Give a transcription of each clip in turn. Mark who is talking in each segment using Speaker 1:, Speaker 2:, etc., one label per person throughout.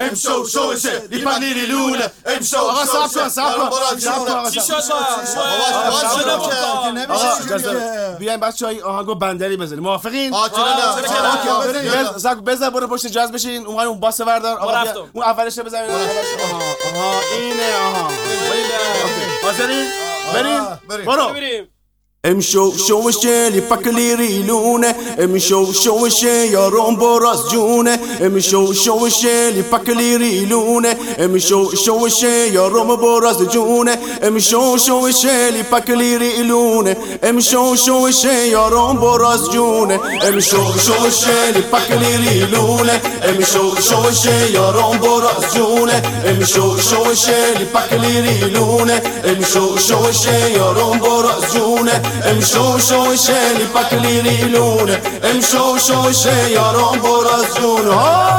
Speaker 1: امشو شوشه لیپنیری لونه امشو شوشه
Speaker 2: چی شد
Speaker 3: بیاین بچه‌ها آهنگو بندری بزنیم. موافقین؟ بزن برو پشت جاز بشین. اون باس وردار. اون اولش بزنید. آها اینه. حاضرین؟ بریم. برو. امشو شوشه لیپکلیری لونه امشو شوشه یارم براز جونه امشو شوشه لیپکلیری لونه امشو شوشه یارم براز جونه امشو شوشه لیپکلیری لونه امشو شوشه یارم براز جونه امشو شوشه لیپکلیری لونه امشو شوشه یارم براز جونه امشو شوشه لیپکلیری لونه امشو شوشه یارم براز جونه امشو شوشه لیپکلیری لونه امشو شوشه یارم براز جونه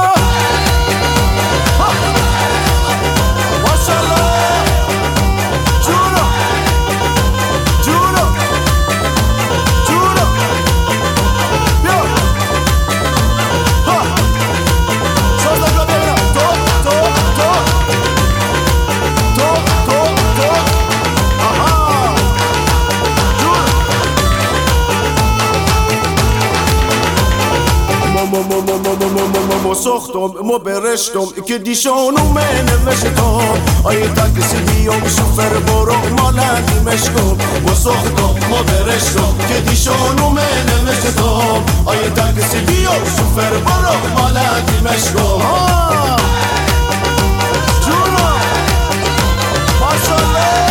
Speaker 3: سختم مو برشتم که دیشانو من نوشتم آیه تاکسی بیام شوفر برو مالندی مشکم مو سختم مو برشتم که دیشانو من نوشتم آیه تاکسی بیام شوفر برو مالندی مشکم جونو ماشالله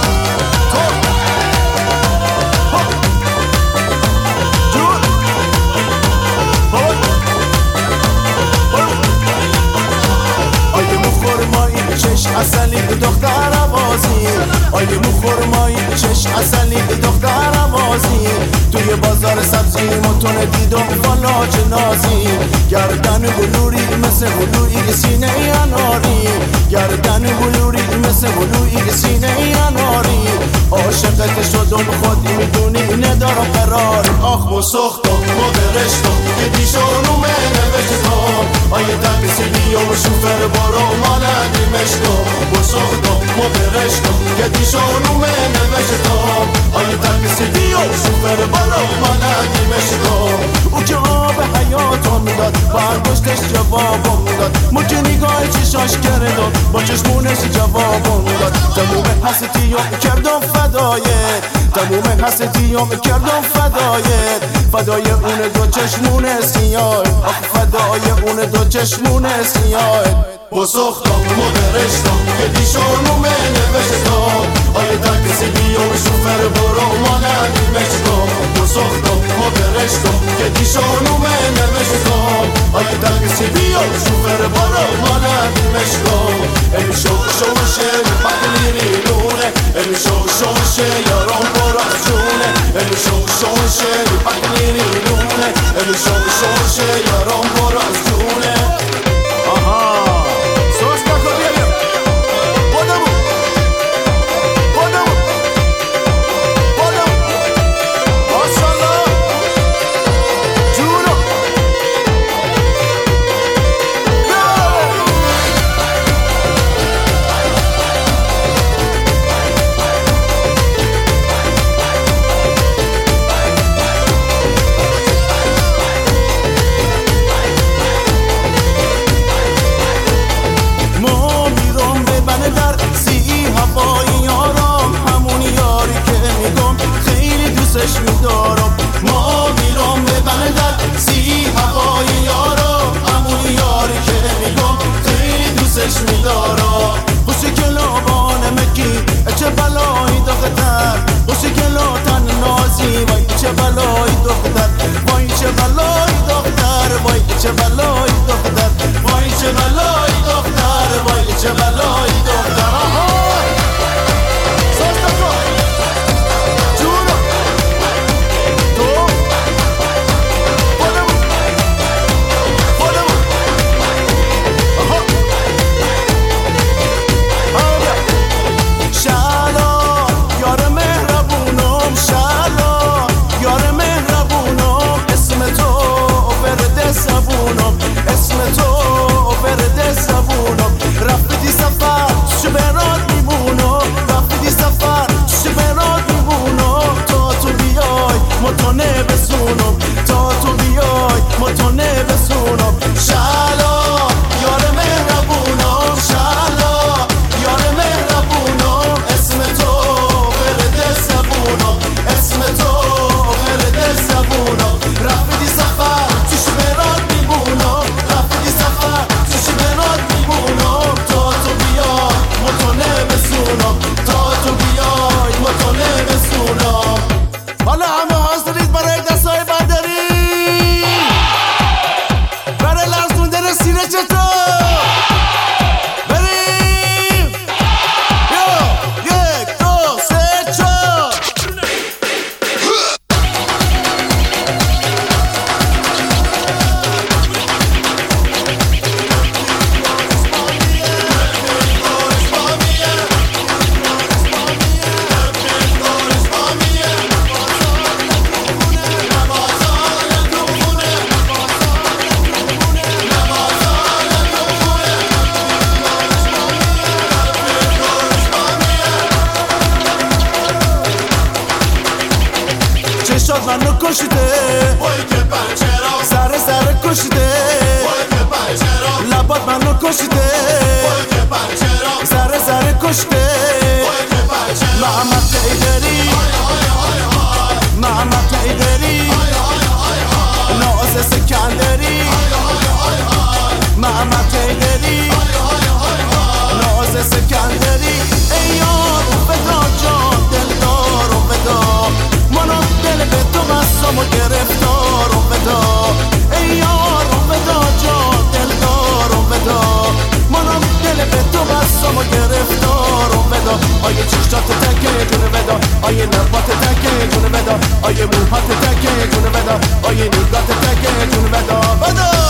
Speaker 3: اصلی دختر آوازی آیه مخورمایی چش اصلی دختر آوازی توی بازار سبزی متون دیدم والا جنازی گردن بلوری مثل بلوری سینه اناری گردن بلوری مثل بلوری سینه اناری عاشقت شدم خود میدونی ندارم قرار آخ و سختم و برشتم که دیشانو من نوشتم آیه تاکسی بیام شوفر برو مالندی مشتم و سختم و برشتم که دیشانو من نوشتم آیه تاکسی بیام شوفر برو مالندی مشتم او که آب حیاتم داد برداشتش جوابم داد مجه نگاه چشاش کردم با چشمونش جوابم داد تموم حسیتیم کردم فدایت تموم حسیتیم کردم فدایت فدای اون دو چشمون سیاه فدای اون دو چشمون سیاه با سختم و برشتم که دیشانو من نوشتم آیه تاکسی بیام شوفر برو مالندی مشتم با سختم و برشتم که دیشانو من نوشتم آیه تاکسی بیام شوفر برو مالندی مشتم امشو شوشه لیپکلیری لونه امشو شوشه یارم براز جونه امشو شوشه لیپکلیری لونه امشو شوشه یارم براز جونه کشیده
Speaker 1: وای که پنچرا
Speaker 3: سر کشیده
Speaker 1: وای که پنچرا
Speaker 3: لبات منو کشیده
Speaker 1: وای که پنچرا
Speaker 3: سر کشیده
Speaker 1: وای که پنچرا
Speaker 3: محمد تیدری محمد تیدری ناز سکندری محمد تیدری ناز سکندری ای یار فدا جان دلدار و فدا منم دل به تو بستم و گرفتار و فدا ای یار فدا جان دلدار و فدا منم دل به تو بستم و گرفتار و فدا آیه چشتات تکه جون فدا آیه لبات تکه جون فدا آیه موهات تکه جون فدا آیه نگات تکه جون فدا